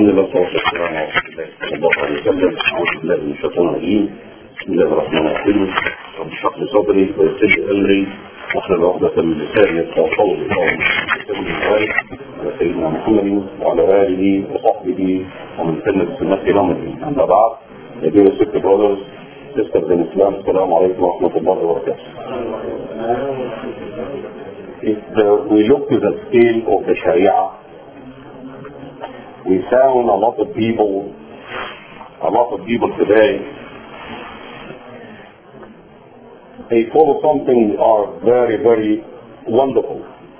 الحمد لله والصلاة والسلام على رسول الله صلى الله عليه وسلم. أعوذ بالله من الشيطان الرجيم. بسم الله الرحمن الرحيم. رب اشرح لي صدري ويسر لي أمري واحلل عقدة من لساني يفقهوا قولي. على سيدنا محمد وعلى آله وصحبه ومن سن بسنته إلى يوم الدين. أما بعد, dear sister brothers, sisters in Islam, السلام عليكم ورحمة الله وبركاته. If we look to the scale of the Sharia, we found a lot of people today, they follow something are very, very wonderful.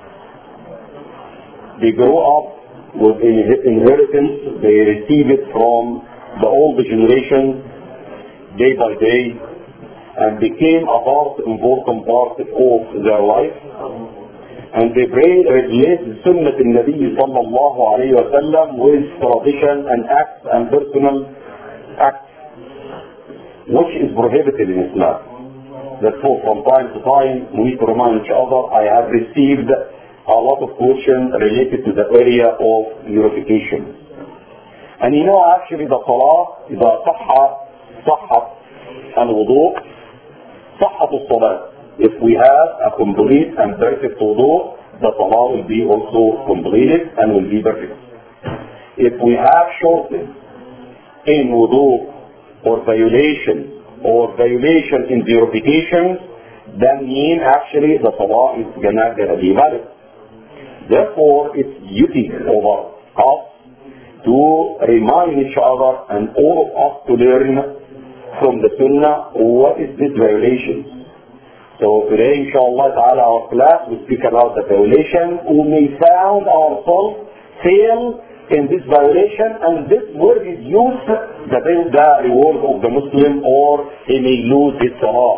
They grow up with inheritance, they receive it from the older generation day by day and became a important part of their life. And they relate Sunnah al-Nabi sallallahu alayhi wa sallam with tradition and acts and personal acts, which is prohibited in Islam. Therefore, from time to time, we need to remind each other, I have received a lot of questions related to the area of purification. And you know, actually the salah, إذا صحت الوضوء صحت الصلاة. If we have a complete and perfect wudu, the salah will be also completed and will be perfect. If we have shortness in wudu or violation in purification, then mean actually the salah is gonna be valid. Therefore, it's duty over us to remind each other and all of us to learn from the Sunnah what is this violation. So today, inshallah ta'ala, our class will speak about the violation. We may found ourselves fail in this violation, and this word is used to build the reward of the Muslim, or he may lose his salah.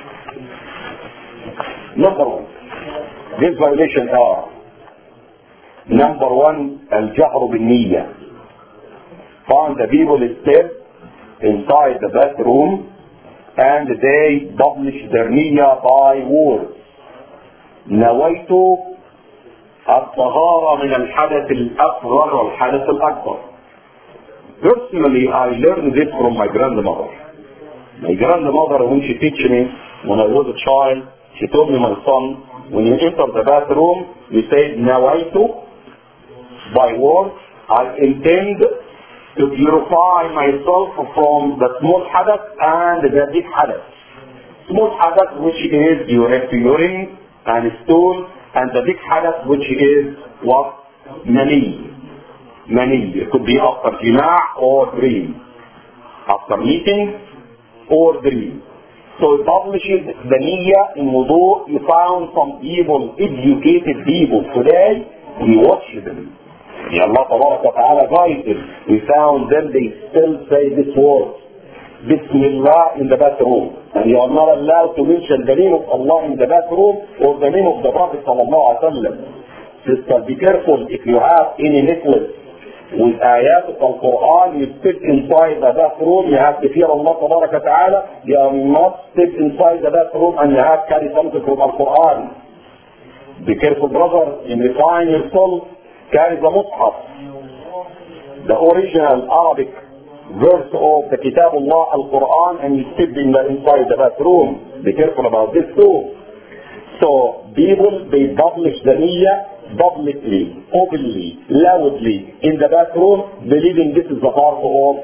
Number one, these violations are: number one, al-jahru bin-niyya. Find the people step inside the bathroom and they publish their niyyah by words. نويت الطهارة من الحدث الأصغر والحدث الأكبر. Personally, I learned this from my grandmother. My grandmother, when she teach me, when I was a child, she told me, my son, when you enter the bathroom, you say نويت by words. I intend to purify myself from the small hadath and the big hadath. Small hadath, which is you have to urine and stool, and the big hadath, which is what? Mani. It could be after jima' or dream. After meeting or dream. So it publishes the niyyah in wudu. You found some people, educated people today, we watch them. Ya Allah ta'ala guide them. We found them, they still say this word, Bismillah, in the bathroom. And you are not allowed to mention the name of Allah in the bathroom or the name of the Prophet sallallahu alaihi wasallam. Sister, be careful. If you have any necklace with ayat of Al-Quran, you step inside the bathroom, you have to fear Allah ta'ala. You are not step inside the bathroom and you have to carry something from Al-Quran. Be careful, brother, in refine yourself. Carry the Mus'haf, the original Arabic verse of the Kitab Allah, Al-Quran, and you sit inside the bathroom. Be careful about this too. So people, they publish the niyyah publicly, openly, loudly in the bathroom, believing this is the part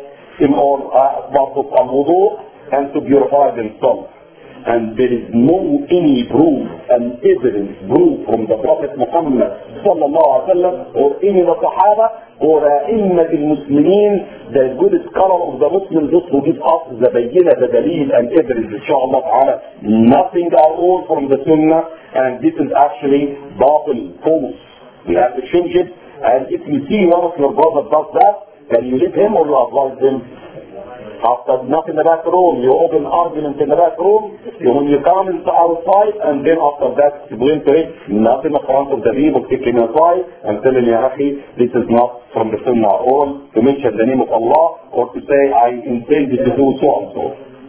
of al-wudu and to purify themselves. And there is no any proof and evidence from the Prophet Muhammad sallallahu alaihi wasallam or any of the Sahaba or A'immat al-Muslimin, the good scholar of the Muslims, those who give us the bayyinah, the dalil and evidence, inshallah ta'ala, nothing at all from the Sunnah, and this is actually batil, false. We have to change it, and if you see one of your brothers does that, can you leave him or you advise him? After not in the bathroom, you open argument in the bathroom, when you come into outside, and then after that, you going to it, not in the front of the people, taking aside, and telling you, this is not from the Sunnah at all, to mention the name of Allah, or to say, I intended to do so and so.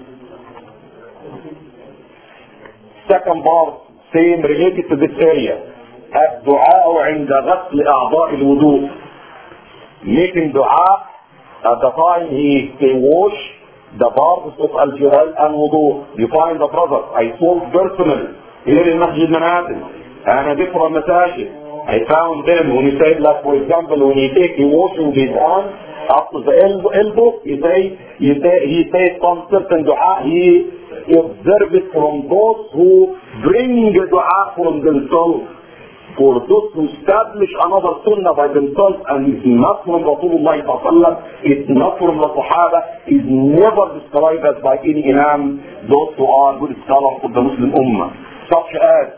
Second part, same related to this area. الدعاء عند غسل أعضاء الوضوء. making dua at the time he wash the barbs of al-jiral and wudu. You find the brothers, I told personally, here in Masjid Manatin, and a different masajid, I found them when he said, like for example, when he washing his hands up to the elbow, he says some certain dua, he observes it from those who bring the dua from themselves. For those who establish another sunnah by themselves, and it's not from Rasulullah sallallahu, it's not from the Sahaba, is never described as by any Imam, those who are good scholars of the Muslim Ummah, such as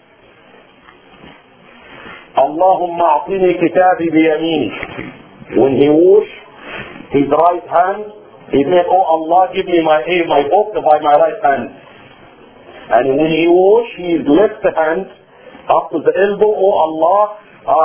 Allahumma a'tini kitabi biyamini. When he washed his right hand, he said, oh Allah, give me my book by my right hand. And when he washed his left hand up to the elbow, oh Allah,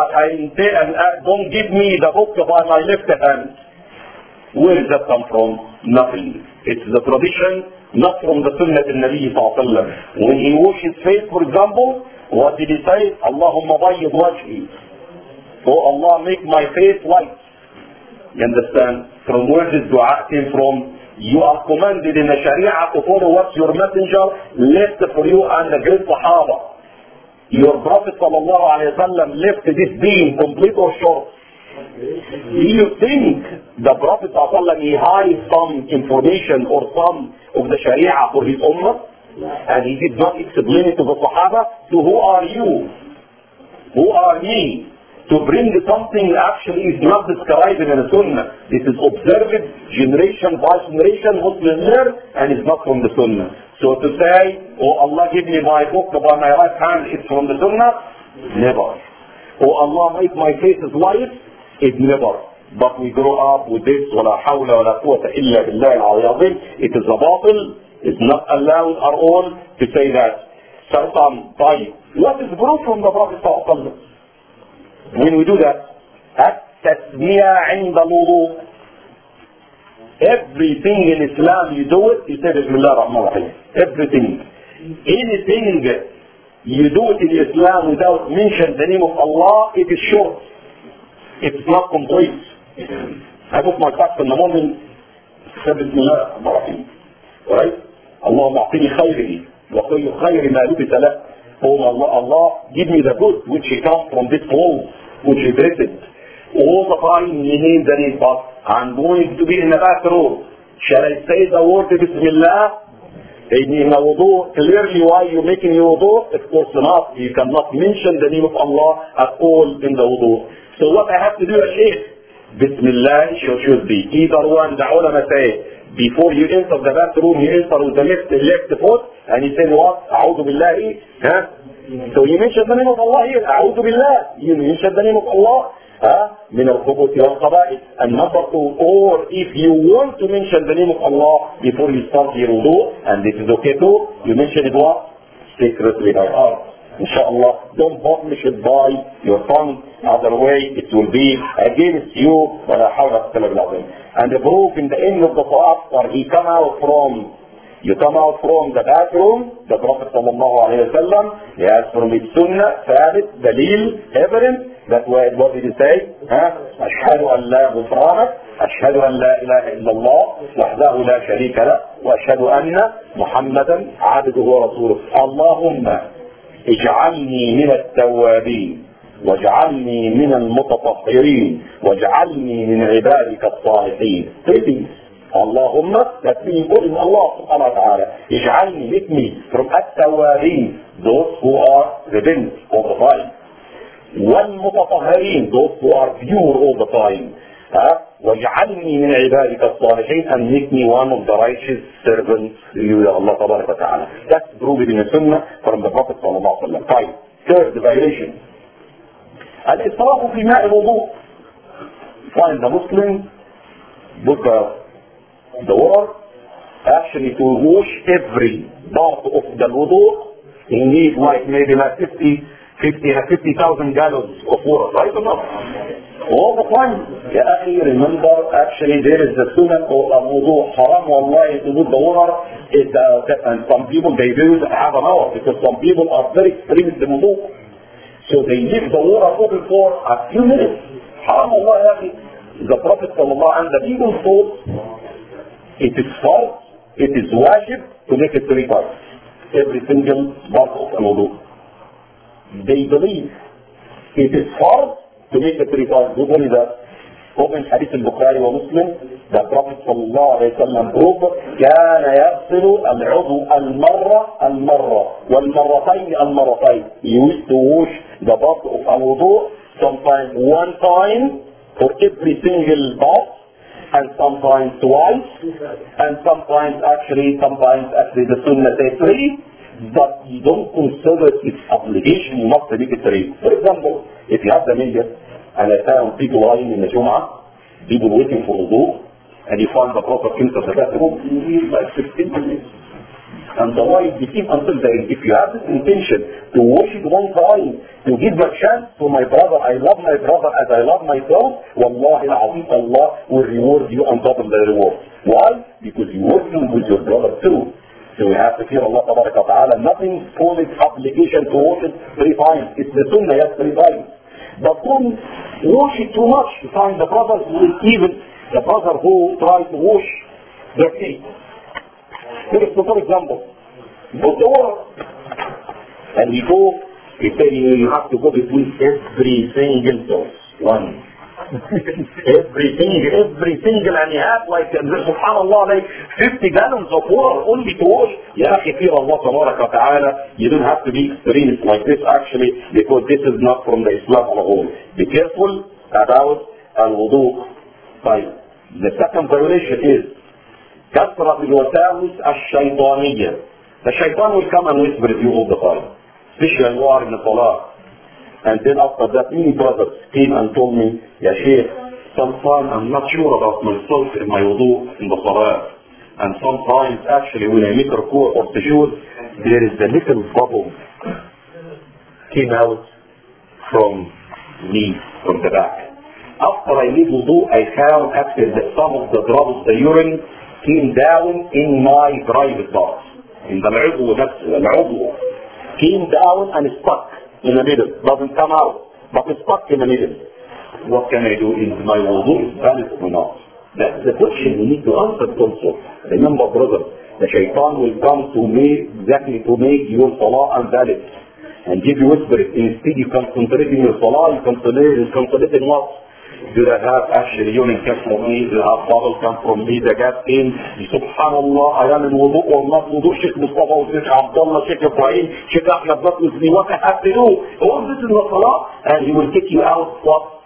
don't give me the book by my left hand. Where does that come from? Nothing. It's the tradition, not from the Sunnah of Nabi sallallahu alaihi wasallam. When he washed his face, for example, what did he say? Allahumma bayyid wajhi. Oh Allah, make my face white. You understand? From where this dua came from? You are commanded in the Sharia to follow what your messenger left for you and the great Sahaba. Your Prophet sallallahu alayhi wa sallam left this deen complete or short. Do you think the Prophet sallallahu alayhi wa sallam he hides some information or some of the Sharia for his ummah? And he did not explain it to the Sahaba? So who are you? Who are me? To bring something actually is not described in the Sunnah. This is observed generation by generation, Muslim learn, and it's not from the Sunnah. So to say, oh Allah, give me my book by my right hand, it's from the Sunnah? Never. Oh Allah, make my face white? It never. But we grow up with this, وَلَا حَوْلَ وَلَا قُوَّةَ إِلَّا بِاللَّهِ الْعَظِيمِ. It is a batil. It's not allowed at all to say that. So, what is proof from the Prophet sallallahu alaihi wasallam? When we do that, التسمية عند الوضوء. Everything in Islam you do it, you say Bismillah ar-Rahman ar-Rahim. Everything. Anything you do it in Islam without mentioning the name of Allah, it is short. It's not complete. I put my fast in the morning, say Bismillah ar-Rahman ar-Rahim. Right? Allahumma a'tini khayrihi wa khayri ma lubisa lah. Oh Allah, give me the good which comes from this clothes, which is dressed. All the time you need the name, but I'm going to be in the bathroom. Shall I say the word Bismillah? In the wudu, clearly why you're making your wudu? Of course not. You cannot mention the name of Allah at all in the wudu. So what I have to do, Shaykh? Bismillah should be. Either one, the ulama say, before you enter the bathroom, you enter with the left foot, and you say what? A'udhu billahi. So you mention the name of Allah here. A'udhu billah. You mention the name of Allah. من الخبث والخبائث. And number two, or if you want to mention the name of Allah before you start your wudu, and this is okay too, you mention it what? Secretly by heart. Inshallah, don't publish it by your tongue, other way it will be against you. And the proof in the end of the Salat, he come out from the bathroom, the Prophet sallallahu alayhi wa sallam, he has from his sunnah, thabit, dalil, evidence, that what did he say? أشهد أن لا غفرانك أشهد أن لا إله إلا الله وحده لا شريك له وأشهد أن محمدا عبده ورسوله اللهم اجعلني من التوابين واجعلني من المتطهرين واجعلني من عبادك الصالحين. اللهم, that means in Allah subhanahu wa ta'ala, اجعلني, make me from التوابين, those who are repent all the time, والمتطهرين, those who are pure all the time, واجعلني من عبادك الصالحين, and make me one of the righteous servants to you, Allah tabarak wa ta'ala. That's proved in the Sunnah from the Prophet sallallahu alaihi wasallam. Fine. Third violation, الإسراف في ماء الوضوء. Find the Muslim book the water, actually to wash every part of the wudu, he needs like maybe like 50,000 gallons of water, right or not? All the time. Ya akhi, remember, actually there is the sunnah of wudu, haram wallahi to do the water, and some people they do it half an hour, because some people are very extreme in the wudu. So they leave the water open for a few minutes. Haram wallahi, Allah and the people thought it is fard, it is wajib to make it 3 times. Every single part of al-wudu. They believe it is fard to make it 3 times. Who told you that? Open Hadith al-Bukhari wa Muslim, the Prophet sallallahu alayhi wa sallam proved, كان يغسل العضو المرة والمرتين المرتين. He used to wash the part of al-wudu sometimes 1 time for every single part, and sometimes twice, and sometimes actually the sunnah say 3, but you don't consider its obligation, you must make it 3. For example, if you have the million, and I found people lying in the Jum'ah, people waiting for wudu, and you find the Prophet comes to the bathroom, you need like 16 minutes. And the light became until the end. If you have this intention to wash it 1 time, to give a chance to my brother, I love my brother as I love myself, Wallahi al-Azim, Allah will reward you and double the reward. Why? Because you're working with your brother too. So we have to fear Allah Ta'ala. Nothing called its obligation to wash it 3 times. It's the sunnah, yes, 3 times. But don't wash it too much. You find the brothers will even, the brother who tries to wash their feet. For example, go to work, and he say you have to go between every single toes. One. every single, and you have like, subhanallah, like 50 gallons of water only to wash. Ya akhi, fear Allah Ta'ala. You don't have to be extremist like this actually, because this is not from the Islam at all. Be careful about al-wudu. The second violation is كثرة الوساوس الشيطانية. The shaitan will come and whisper to you all the time, especially you are in the salah. And then after that, many brothers came and told me, Ya Sheikh, sometimes I'm not sure about myself in my wudu in the salah. And sometimes actually when I make ruku' or sujood, there is a little bubble came out from me, from the back. After I made wudu, I found actually that some of the drops, the urine, came down in my private part. In the العضو came down and stuck in the middle. Doesn't come out, but it's stuck in the middle. What can I do? Is my wudu valid or not? That's the question we need to answer also. Remember, brother, the shaitan will come to make your salah invalid. And give you whisper. Instead you concentrate in your salah, you concentrate in what? Do I have actually urine come from me? Do I have bubble come from me? The gas in? Subhanallah, I am in wudu or not wudu? Sheikh Mustafa, Sheikh Abdullah, Sheikh Ibrahim, Sheikh Ahmed, not with me. What I have to do? All this is not salah. And he will take you out what?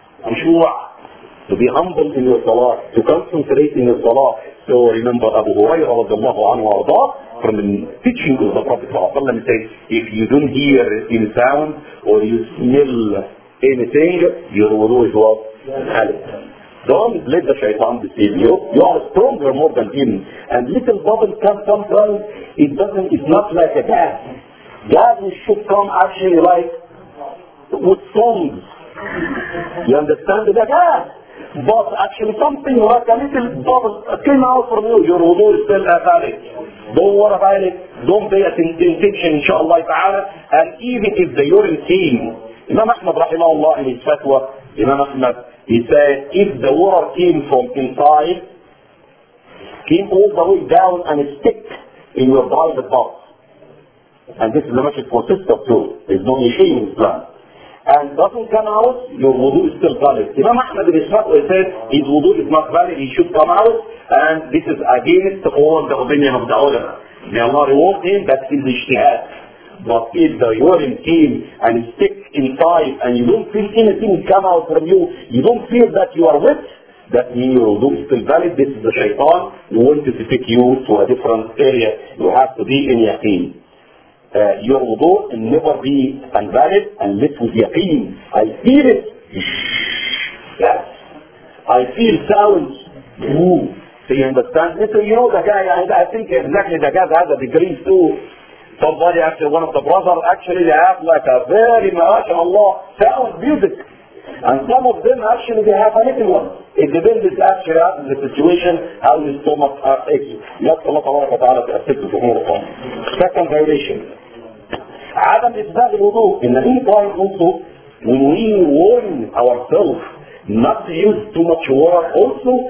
To be humble in your salah, to concentrate in your salah. So remember Abu Hurairah radiallahu anhu arda, from the teaching of the Prophet sallallahu alaihi wasallam says, if you don't hear any sound or you smell anything, your wudu is what? Don't let the shaitan deceive you. You are stronger more than him. And little bubbles come sometimes. It's not like a gas. Gas should come actually like with songs. You understand the gas? But actually something like a little bubble came out from you. Your wudu is still valid. Don't worry about it. Don't pay attention, inshallah ta'ala. And even if the urine came, Imam Ahmad rahimahullah in his fatwa, Imam Ahmad, he said, if the water came from inside, came all the way down and stick in your private box. And this is the message for sister too. There's no machine in Islam. And doesn't come out, your wudu is still valid. Imam Ahmad in his fatwa said, his wudu is not valid, he should come out, and this is against all the opinion of the ulama. May Allah reward him, that's his ijtihad. But if the urine came and stick inside and you don't feel anything come out from you, you don't feel that you are wet, that means your wudu is still valid. This is the shaitan who wanted to take you to a different area. You have to be in yaqeen. Your wudu will never be invalid unless with yaqeen. I feel it. Yes. I feel sounds. Ooh. So you understand? So you know the guy, I think exactly the guy has a degree too. Somebody actually, one of the brothers actually they have like a very mashallah sound music. And some of them actually they have a little one. It depends actually on the situation, how your stomach aches. Let Allah Ta'ala to assist the umur. Second violation. عدم إسباغ الوضوء. In the meantime also, when we warn ourselves not to use too much water, also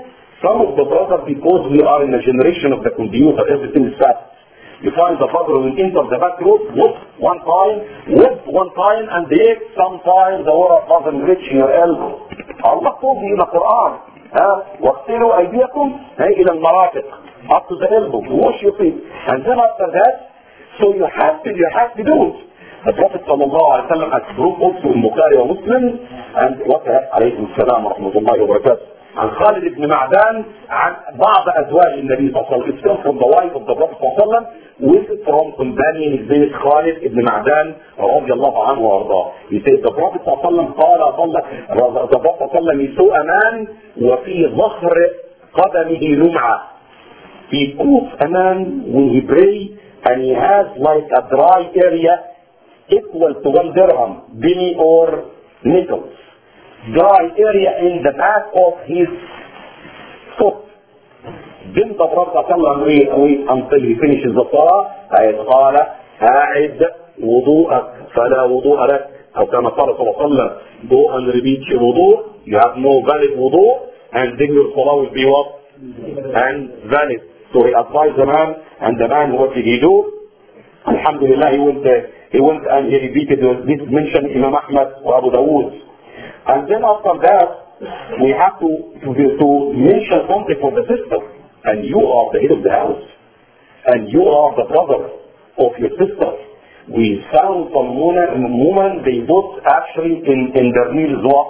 Some of the brothers, because we are in a generation of the computer, everything is fast. You find the father will enter the back road, whoop one time, and yet sometimes the water doesn't reach your elbow. Allah told you in the Quran, وَاغْسِلُوا أَيْدِيَكُمْ إِلَى الْمَرَافِقِ, up to the elbow, to wash your feet. And then after that, so you have to do it. The Prophet sallallahu alayhi wa sallam has proved also in Bukhari wa Muslim, and alaykum salam wa rahmatullahi wa barakatuh. عن خالد بن معدان عن بعض أزواج النبي صلى الله عليه وسلم. It's come from the wife of the Prophet صلى الله عليه وسلم with from companion his name is Khalid ibn Ma'dan رضي الله عنه وارضاه. He says the Prophet صلى الله عليه وسلم قال the Prophet صلى الله عليه وسلم يسوء أمان وفي ظهر قدمه لمعة. He puts a man when he pray and he has like a dry area equal to 1 dirham, penny or nickel. Dry area in the back of his foot. Then the Prophet wait until he finishes the salah. قال أعد وضوءك فلا وضوء لك. أو كما قال صلى الله عليه وسلم, go and repeat your wudu. You have no valid wudu, and then your salah will be what? And valid. So he advised the man, and the man, what did he do? Alhamdulillah, he went and he repeated this mention Imam Ahmad wa Abu Dawood. And then after that, we have to mention something for the sister. And you are the head of the house. And you are the brother of your sister. We found some women, they both actually in their nails what?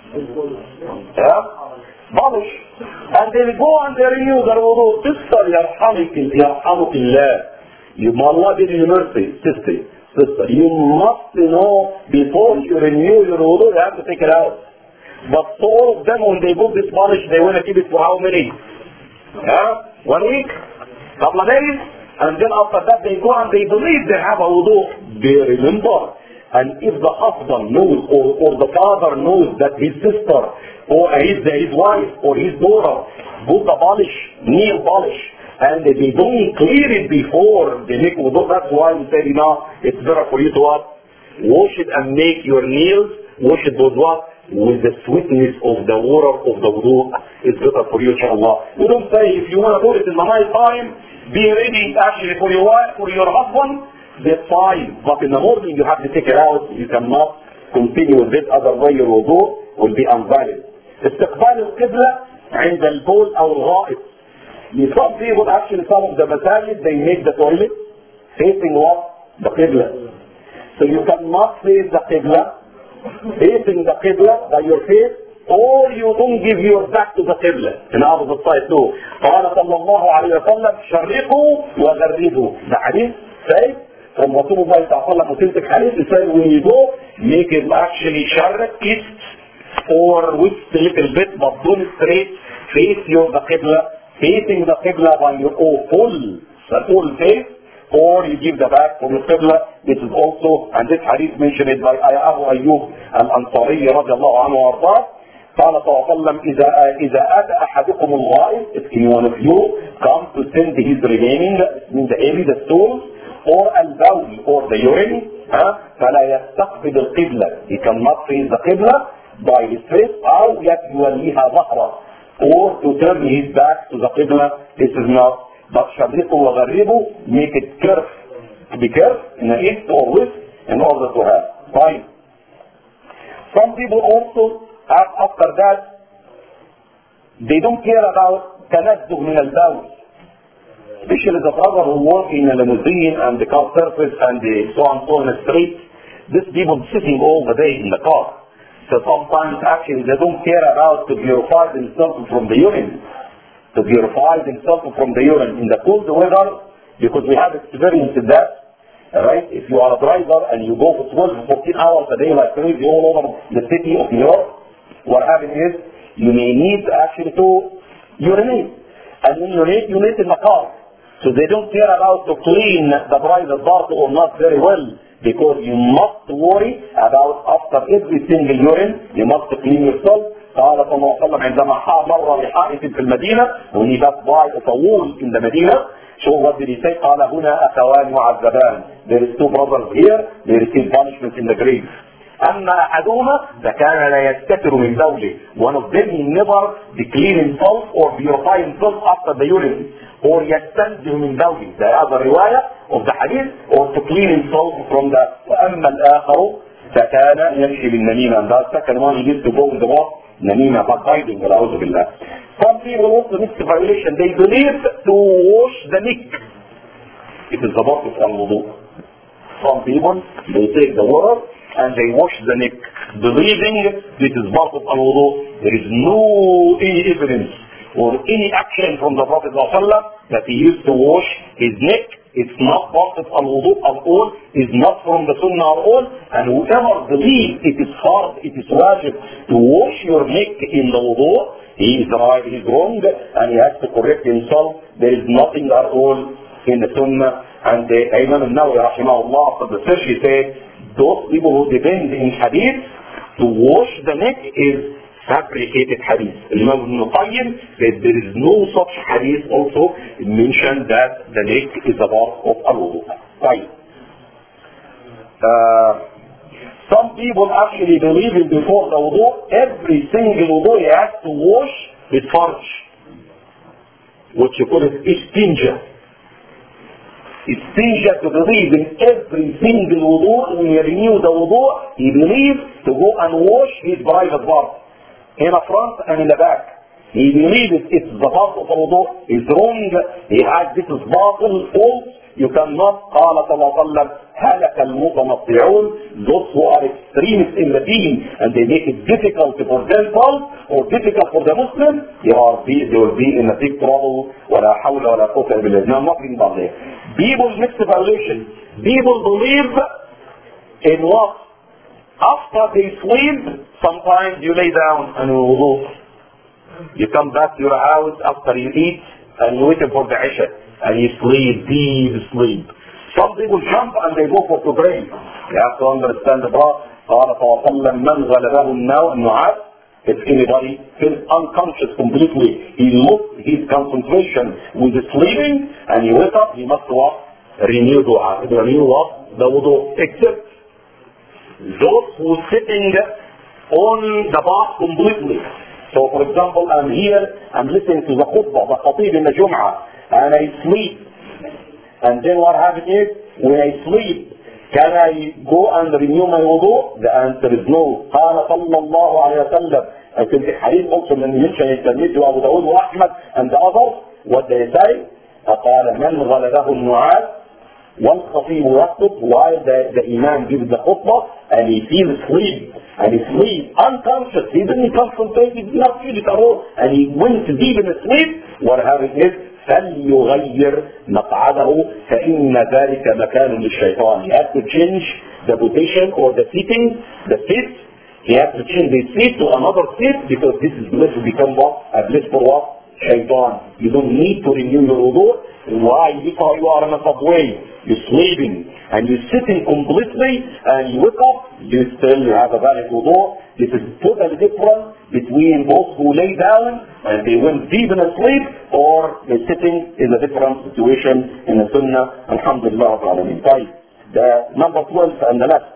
Polish. And they go and they renew their wudu. Sister, yarhamukillah. You may Allah give you mercy, sister. You must know before you renew your wudu, you have to take it out. But all of them, when they book this polish, they want to keep it for how many? 1 week? Couple of days? And then after that they go and they believe they have a wudu. They remember. And if the husband knows or the father knows that his sister or his wife or his daughter put the polish, nail polish, and they don't clear it before they make wudu, that's why we say, it's better for you to what? Wash it and make your nails, wash it with what? With the sweetness of the water of the wudu. It's better for you, inshallah. We don't say if you want to do it in the night time, be ready actually for your wife, for your husband, that's fine. But in the morning you have to take it out. You cannot continue with it, otherwise your wudu will be invalid. استقبال القبلة عند البول أو الغائط. Some people actually, some of the masajid, they make the toilet facing what? The Qibla. So you cannot face the Qibla, facing the Qibla by your face, or you don't give your back to the Qibla. In opposite side too. قال صلى الله عليه وسلم شرقوا وغربوا. The hadith says from Rasulullah صلى الله عليه وسلم, authentic hadith, he said when you go, make it actually sharq, east, or west a little bit, but don't straight face the Qibla, facing the Qibla by your full face, or you give the back from the Qibla. This is also, and this hadith mentioned by Abu Ayyub al-Ansari رضي الله عنه وارضاه. قال صلى الله عليه وسلم إذا أتى أحدكم الغائط, if any one of you come to send his remaining, the stools, or al-bawl, or the urine, فلا يستقبل القبلة. He cannot face the Qibla by his face, أو يوليها ظهره, or to turn his back to the Qibla. This is not. But شرقوا وغربوا, make it curve, be curved in the east or west in order to have. Fine. Some people also have, after that, they don't care about تنزه من البول. Especially the brother who work in a limousine and the car surface and the so and so in the street. These people sitting all the day in the car. So sometimes actually they don't care about to purify themselves from the urine. To purify themselves from the urine in the cold weather, because we have experienced that, right? If you are a driver and you go for 12 to 14 hours a day like crazy all over the city of New York, what happens is you may need actually to urinate. And when you urinate in the car. So they don't care about to clean the private part or not very well, because you must worry about after every single urine, you must clean yourself. قال صلى الله عليه وسلم عندما مر بحائط في المدينة, when he passed by a wall in the Medina, so what did he say? قال هنا أخوان معذبان. There is two brothers here, they receive punishment in the grave. أما أحدهما فكان لا يستتر من بوله. One of them he never clean himself or purify himself after the urine or يستنزه من بوله. The other رواية of the hadith or to clean himself from the. وأما الآخر فكان يمشي بالنميمة. And that second one he used to go in the what? نميمة, backbiting. والعوذ بالله. Some people also miss the violation. They believe to wash the neck. It is the part of al-wudu. Some people, they take the water and they wash the neck, believing this is part of al-wudu. There is no any evidence or any action from the Prophet ﷺ that he used to wash his neck. It's not part of al-wudu at all. It's not from the sunnah at all. And whoever believes it is hard, it is wajib to wash your neck in the wudu, he is right, he is wrong, and he has to correct himself. There is nothing at all in the sunnah. And Imam al-Nawawi rahimahullah, after the search, he said, those people who depend in hadith to wash the neck is fabricated hadith. Imam Ibn Qayyim said there is no such hadith also mentioned that the neck is a part of al-wudu. Some people actually believe in before the wudu, every single wudu he has to wash with farj, what you call it istinja. Istinja, to believe in every single wudu, when you renew the wudu, he believes to go and wash his private part, in the front and in the back. He believes it's the part of the wudu is wrong, he has this is batil, false, you cannot. قال صلى الله عليه وسلم هلك المتنطعون, those who are extremists in the deen and they make it difficult for themselves or difficult for the Muslim, they will be in a big trouble. ولا حول ولا قوة إلا بالله. Now, nothing about that. People miss the violation. People believe in what? After they sleep, sometimes you lay down and you wudu. You come back to your house after you eat and you wait for the Isha and you sleep, deep sleep. Some people jump and they go for to pray. You have to understand the verse. قال صلى الله عليه وسلم من غلبه النعاس. If anybody feels unconscious completely, he lost his concentration with the sleeping and he wake up, he must what? Renew dua. Renew what? The wudu. Except those who are sitting on the bath completely. So for example, I'm here, I'm listening to the khutbah, the khatib in the Jum'ah, and I sleep. And then what happens is, when I sleep, can I go and renew my wudu? The answer is no. قال صلى الله عليه وسلم. I think the hadith also mentioned it, to Abu Dawud wa Ahmad and the others, what they say, قال من غلبه النعاس والخطيب يخطب, while the imam gives the khutbah and he feels sleep and he sleep unconscious, he didn't concentrate, he did not feel it at all, and he went deep in sleep. What happens is فليغير مقعده فإن ذلك مكان للشيطان. He has to change the position or the seating, the seat. He has to change the seat to another seat because this is going to become what? A place for what? Shaitan. You don't need to renew your wudu. Why? Because you are in a subway, you're sleeping, and you're sitting completely, and you wake up, you still have a valid wudu. This is totally different between those who lay down and they went deep in sleep, or they're sitting in a different situation in the Sunnah. Alhamdulillah Rabbil Alameen. The number 12 and the last.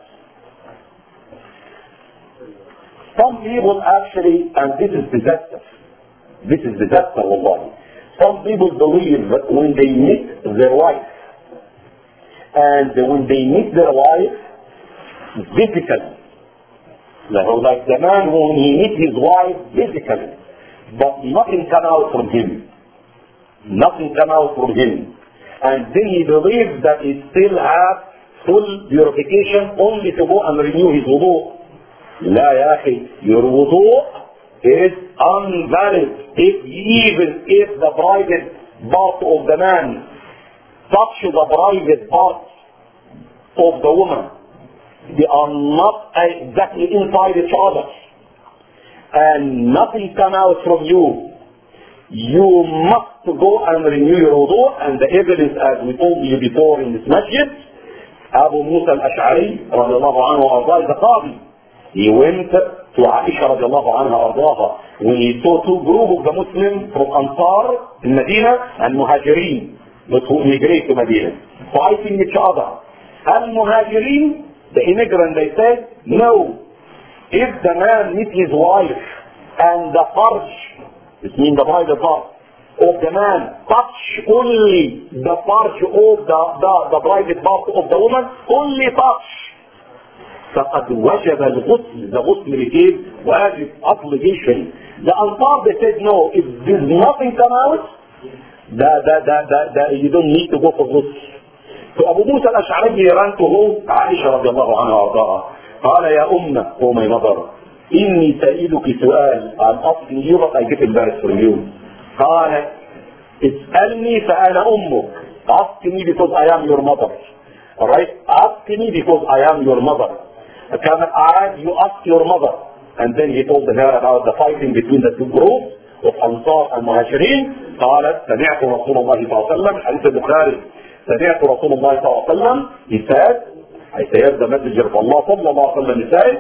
Some people actually, and this is disaster. This is disaster, wallahi. Some people believe that when they meet their wife, and when they meet their wife, physically, like the man when he meets his wife physically, but nothing come out from him. Nothing come out from him. And then he believes that he still has full purification only to go and renew his wudu. La ya akhi, your wudu is invalid even if the private part of the man touches the private part of the woman. They are not exactly inside each other, and nothing come out from you. You must go and renew your wudu, and the evidence, as we told you before in this masjid, Abu Musa al-Ash'ari radiallahu anhu arda, the Qadi. He went to Aisha radiallahu anha ardaha when he saw two groups of the Muslims from Ansar in Medina and Muhajirin, those who immigrate to Medina, fighting each other. Al-Muhajirin, The immigrant, they said, no. If the man meets his wife and the farj, it means the private part of the man, touch only the farj of the private part of the woman, only touch. فقد وجب الغسل. The ghusl became واجب obligation. The Ansar, they said no, if there's nothing come out, you don't need to go for ghusl. So Abu Musa al-Ash'ari ran to whom? Aisha radiallahu anha وارضاها. قال يا أمة, oh my mother, إني سائلك سؤال. I'm asking you but I get embarrassed from you. قال اسألني فأنا أمك. Ask me because I am your mother. Alright? Ask me because I am your mother. You ask your mother. And then he told her about the fighting between the two groups of Ansar and Muhajirin. قالت سمعت رسول الله صلى الله عليه وسلم. حديث البخاري. سمعت رسول الله صلى الله عليه وسلم. He said, I said the messenger of Allah صلى الله عليه وسلم, he said,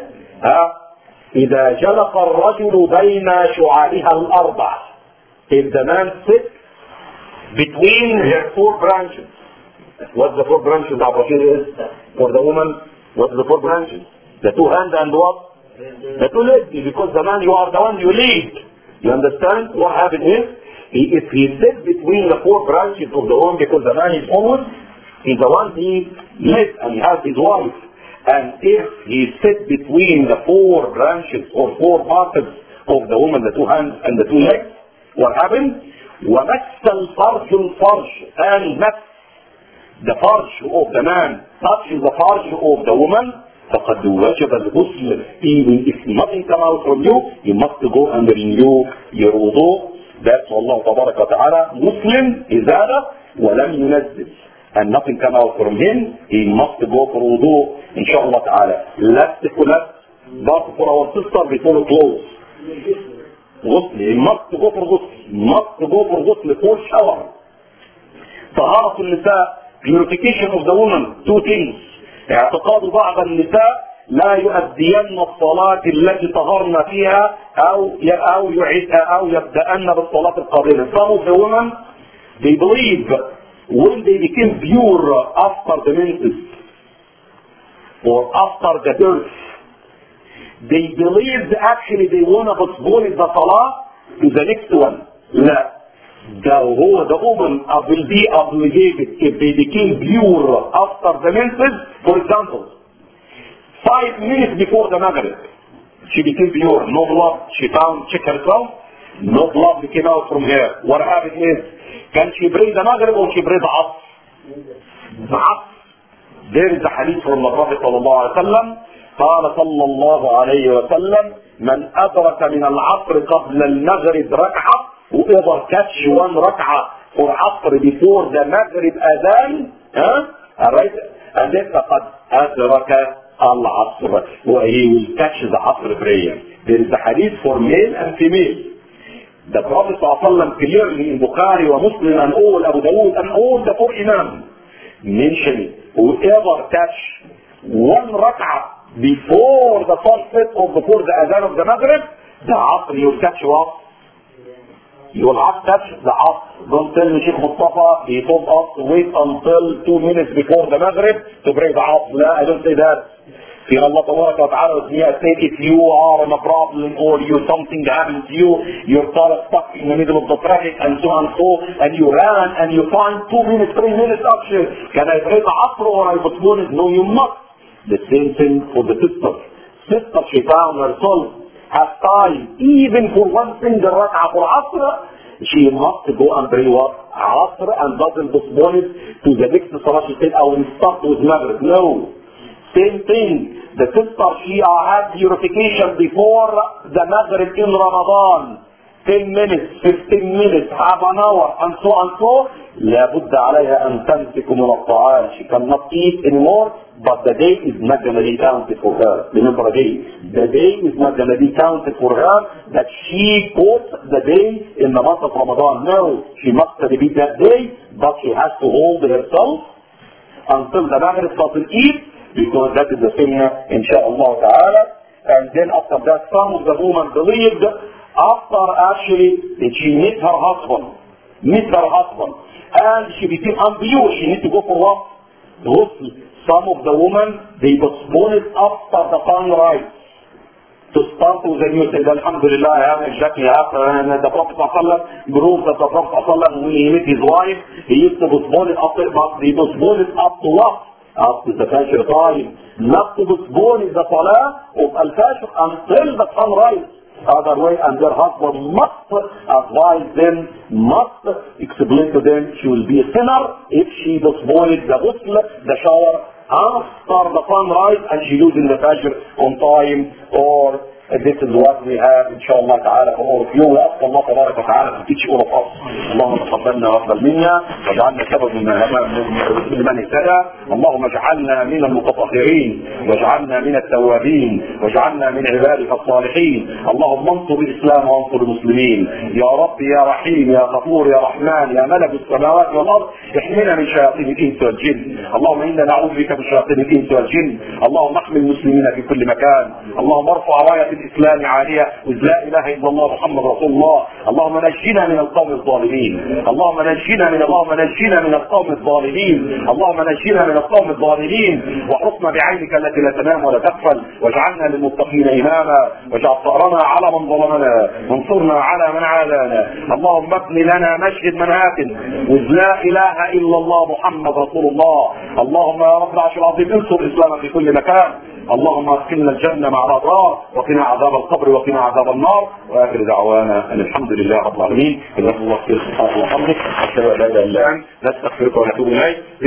إذا جلق الرجل بين شعائها الأربع. If the man sits between her four branches. What's the four branches of is for the woman? What's the four branches? The two hands and what? The two legs. Because the man, you are the one you lead. You understand? What happened is, if he sits between the four branches of the woman, because the man is forward, he's the one he leads and he has his wife. And if he sits between the four branches or four parts of the woman, the two hands and the two legs, what happened? وَمَسَّ الْفَرْجُ الْفَرْجُ. And the farj of the man touches the farj of the woman, فَقَدْ وَجَبَ الْغُسْلِ. Even if nothing comes out from you, you must go and renew your wudu. That's Allah تبارك وتعالى. Muslim إزالة ولم ينزل. And nothing comes out from him, he must go for wudu, inshallah ta'ala. Last but for our sister before we close. Ghusl, he must go for ghusl. Must go for ghusl before shower. طهارة النساء, purification of the woman, two things. اعتقاد بعض النساء لا يؤدين الصلاة التي طهرنا فيها أو يبدأن بالصلاة القادمة. Some of the women, they believe when they became pure after the menses or after the birth, they believe actually they want to postpone the salah to the next one. لا. The woman will be obligated if they became pure after the menses. For example, 5 minutes before the Maghrib, she became pure, no blood. She checked herself, no blood came out from her. What happened is, can she pray the Maghrib or she pray the Asr? The Asr. There is a hadith from the Prophet sallallahu alaihi wasallam. قال صلى الله عليه وسلم من أدرك من العصر قبل المغرب ركعة. Whoever catch one rak'ah for Asr before the Maghrib adhan, alright, and then فقد أدرك العصر. He will catch the Asr prayer. There is a hadith for male and female. The Prophet ﷺ clearly in Bukhari and Muslim and all Abu Dawud and all the four Imams mentioned, whoever catch one rak'ah before the sunset or before the adhan of the Maghrib, the Asr you will catch what? You will have touched the Asr. Don't tell me Sheikh Mustafa, he told us to wait until 2 minutes before the Maghrib to pray the Asr. No, I don't say that. في Allah تبارك وتعالى said, if you are in a problem or something happened to you, your car stuck in the middle of the traffic and so and so, and you ran and you find 2 minutes, 3 minutes option. Can I pray the Asr or I postpone it? No, you must. The same thing for the sister. Sister, she found herself has time, even for one single rak'ah for Asr, she must go and pray what? Asr, and doesn't postpone it to the next salah. She said, I will start with Maghrib. No. Same thing. The sister, she had purification before the Maghrib in Ramadan. 10 minutes, 15 minutes, half an hour, and so and so. لابد عليها أن تمسك من الطعام. She cannot eat anymore, but the day is not going to be counted for her. Remember the day. The day is not going to be counted for her that she put the day in the month of Ramadan. No, she must repeat that day, but she has to hold herself until the Maghrib doesn't eat, because that is the sunnah, inshaAllah ta'ala. And then after that, some of the women believed after actually she met her husband, and she became impure, she needs to go for what? Ghusl. some of the women, they postpone it after the sunrise to start with the new day. Alhamdulillah, exactly after the Prophet proved that the Prophet when he met his wife, he used to postpone it after, but he postponed it up to what? Up to the Fajr time. Not to postpone the Salah of Al-Fajr until the sunrise. Other way, and their husband must advise them, must explain to them she will be a sinner if she postponed the ghusl, the shower, after the sunrise and she using the Fajr on time, or this is what we have inshallah ta'ala for all of you. We ask Allah tabarak wa ta'ala to teach all of us. اللهم تقبلنا واقبل منا واجعلنا سبب لمن اهتدى. اللهم اجعلنا من المتطهرين واجعلنا من التوابين واجعلنا من عبادك الصالحين. اللهم انصر الاسلام وانصر المسلمين يا رب يا رحيم يا غفور يا رحمن يا ملك السماوات والارض. احمنا من شياطين الانس والجن. اللهم انا نعوذ بك من شياطين الانس والجن. اللهم احمي المسلمين في كل مكان. اللهم ارفع رايه الاسلام عاليه لا اله الا الله محمد رسول الله. اللهم نجنا من القوم الظالمين. اللهم نجنا من القوم الظالمين. اللهم نجنا من القوم الظالمين واحرسنا بعينك التي لا تنام ولا تغفل واجعلنا للمتقين اماما واجعل ثارنا على من ظلمنا وانصرنا على من عادانا. اللهم ابن لنا مسجد منهاتن لا اله الا الله محمد رسول الله. اللهم يا رب العرش العظيم انصر الاسلام في كل مكان. اللهم ادخلنا الجنه مع الابرار وقنا عذاب القبر وقنا عذاب النار. واخر دعوانا ان الحمد لله رب العالمين. جزاكم الله خير. سبحانك اللهم وبحمدك اشهد ان لا اله الا انت نستغفرك ونتوب اليك.